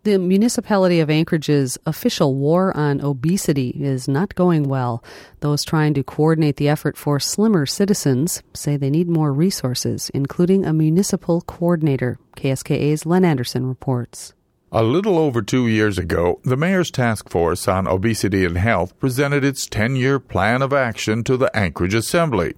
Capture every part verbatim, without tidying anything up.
The municipality of Anchorage's official war on obesity is not going well. Those trying to coordinate the effort for slimmer citizens say they need more resources, including a municipal coordinator. K S K A's Len Anderson reports. A little over two years ago, the Mayor's Task Force on Obesity and Health presented its ten-year plan of action to the Anchorage Assembly.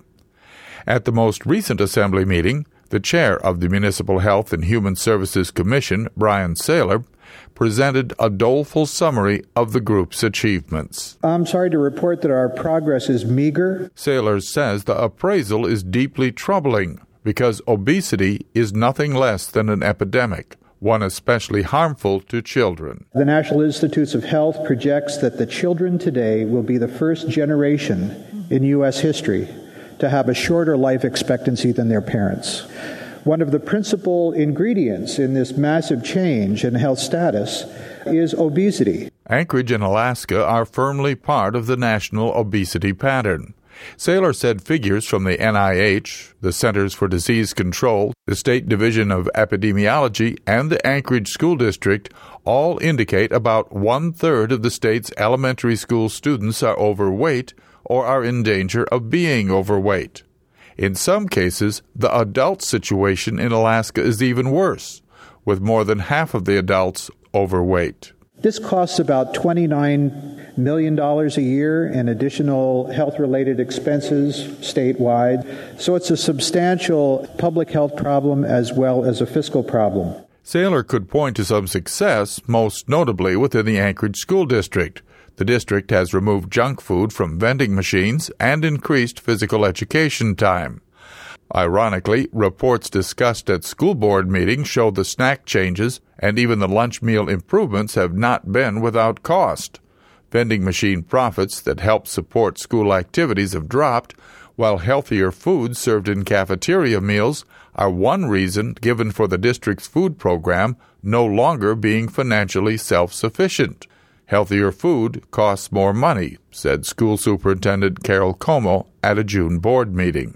At the most recent Assembly meeting, the chair of the Municipal Health and Human Services Commission, Brian Saylor, presented a doleful summary of the group's achievements. I'm sorry to report that our progress is meager. Saylor says the appraisal is deeply troubling because obesity is nothing less than an epidemic, one especially harmful to children. The National Institutes of Health projects that the children today will be the first generation in U S history to have a shorter life expectancy than their parents. One of the principal ingredients in this massive change in health status is obesity. Anchorage and Alaska are firmly part of the national obesity pattern. Saylor said figures from the N I H, the Centers for Disease Control, the State Division of Epidemiology, and the Anchorage School District all indicate about one-third of the state's elementary school students are overweight or are in danger of being overweight. In some cases, the adult situation in Alaska is even worse, with more than half of the adults overweight. This costs about twenty-nine million dollars a year in additional health-related expenses statewide, so it's a substantial public health problem as well as a fiscal problem. Saylor could point to some success, most notably within the Anchorage School District. The district has removed junk food from vending machines and increased physical education time. Ironically, reports discussed at school board meetings show the snack changes and even the lunch meal improvements have not been without cost. Vending machine profits that help support school activities have dropped, while healthier foods served in cafeteria meals are one reason given for the district's food program no longer being financially self-sufficient. Healthier food costs more money, said School Superintendent Carol Como at a June board meeting.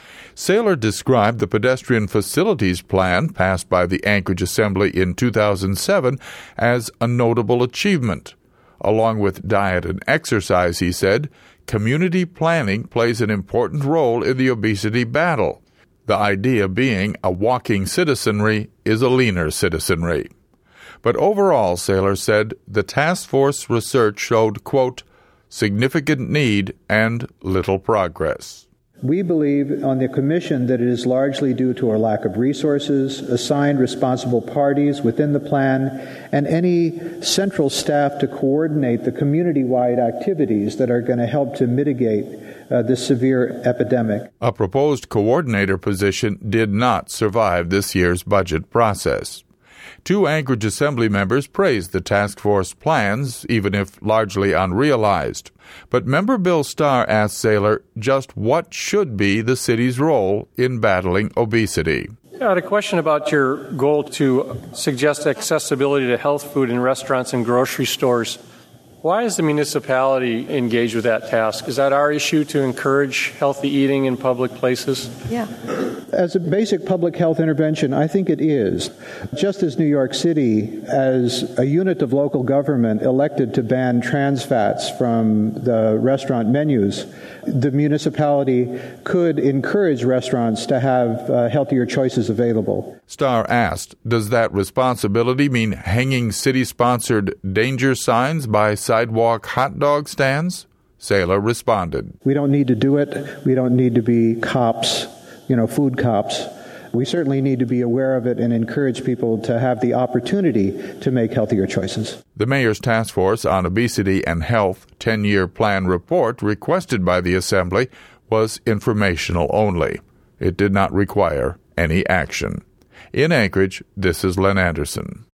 Saylor described the pedestrian facilities plan passed by the Anchorage Assembly in two thousand seven as a notable achievement. Along with diet and exercise, he said, community planning plays an important role in the obesity battle. The idea being a walking citizenry is a leaner citizenry. But overall, Saylor said, the task force research showed, quote, significant need and little progress. We believe on the Commission that it is largely due to our lack of resources, assigned responsible parties within the plan, and any central staff to coordinate the community-wide activities that are going to help to mitigate uh, this severe epidemic. A proposed coordinator position did not survive this year's budget process. Two Anchorage Assembly members praised the task force plans, even if largely unrealized. But member Bill Starr asked Saylor just what should be the city's role in battling obesity. I had a question about your goal to suggest accessibility to health food in restaurants and grocery stores. Why is the municipality engaged with that task? Is that our issue to encourage healthy eating in public places? Yeah. As a basic public health intervention, I think it is. Just as New York City, as a unit of local government, elected to ban trans fats from the restaurant menus, the municipality could encourage restaurants to have uh, healthier choices available. Starr asked, does that responsibility mean hanging city-sponsored danger signs by sidewalk hot dog stands? Saylor responded. We don't need to do it. We don't need to be cops, you know, food cops. We certainly need to be aware of it and encourage people to have the opportunity to make healthier choices. The Mayor's Task Force on Obesity and Health ten-year plan report requested by the Assembly was informational only. It did not require any action. In Anchorage, this is Len Anderson.